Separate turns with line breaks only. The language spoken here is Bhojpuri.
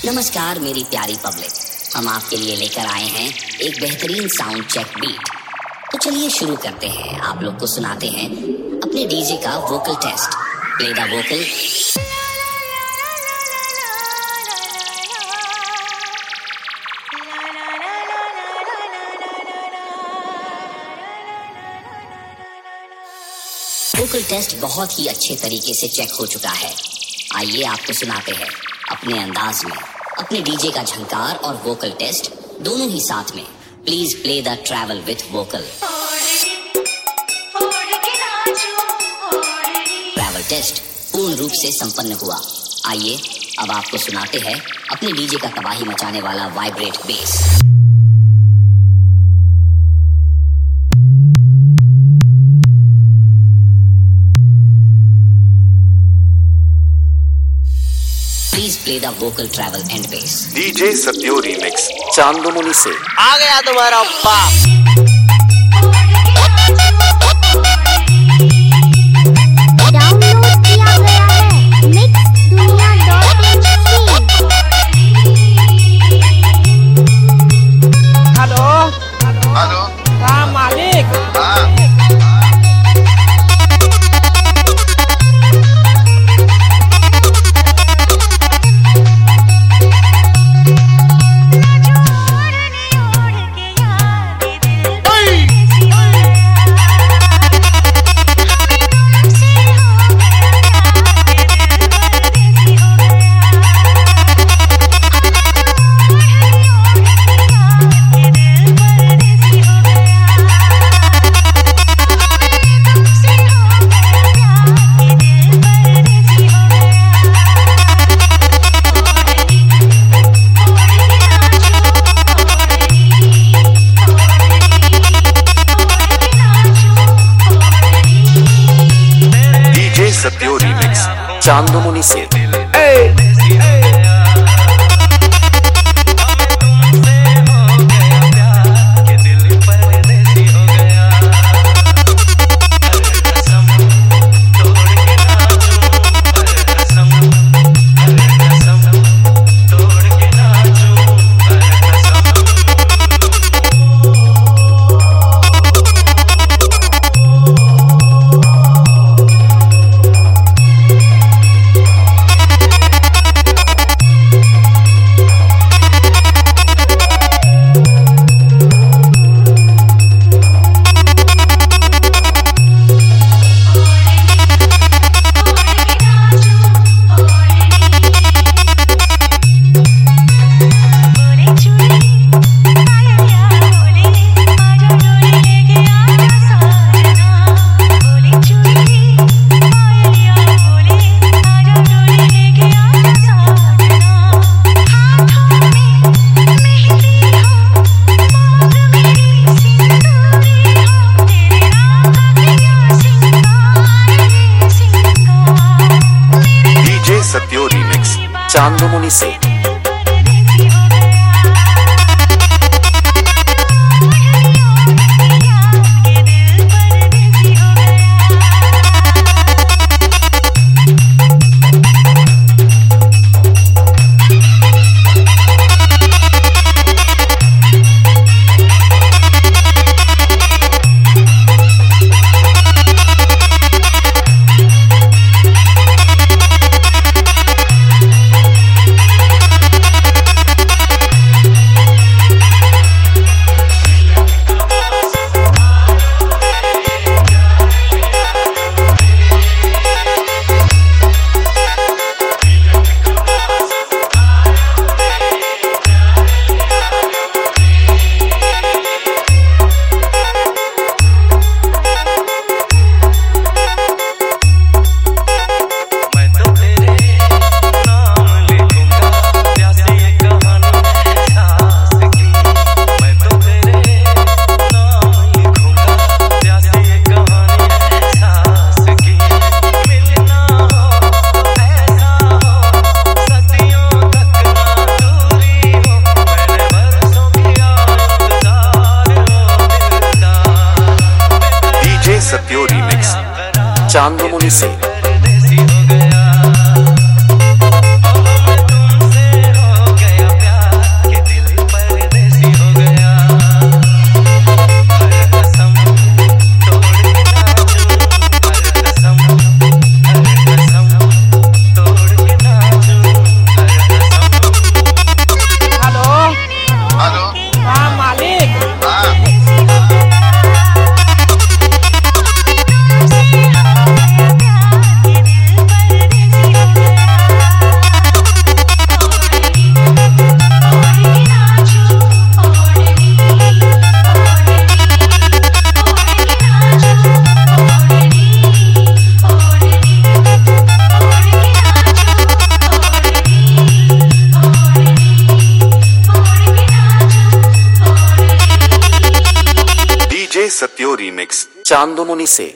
नमस्कार मेरी प्यारी पब्लिक, हम आपके लिए लेकर आए हैं एक बेहतरीन साउंड चेक बीट। तो चलिए शुरू करते हैं। आप लोग को सुनाते हैं अपने डीजे का vocal test. Play the vocal. Vocal test बहुत ही अच्छे तरीके से चेक हो चुका है। आइए आपको सुनाते हैं अपने अंदाज में अपने डीजे का झंकार और वोकल टेस्ट दोनों ही साथ में। Please play the travel with vocal. Travel test पूर्ण रूप से संपन्न हुआ। आइए अब आपको सुनाते हैं अपने डीजे का तबाही मचाने वाला vibrate bass. Please play the vocal travel and bass.
DJ Satyo remix Chandmuni से
आ गया तुम्हारा बाप।
डाउनलोड किया गया है mixdunia.in।
Hello
hello.
हाँ मालिक।
हाँ।
सत्यो रीमिक्स चांदमुनि से सत्यो रीमिक्स चांदमुनि से सत्यो रीमिक्स चांदमुनि से चांदोमुनि से।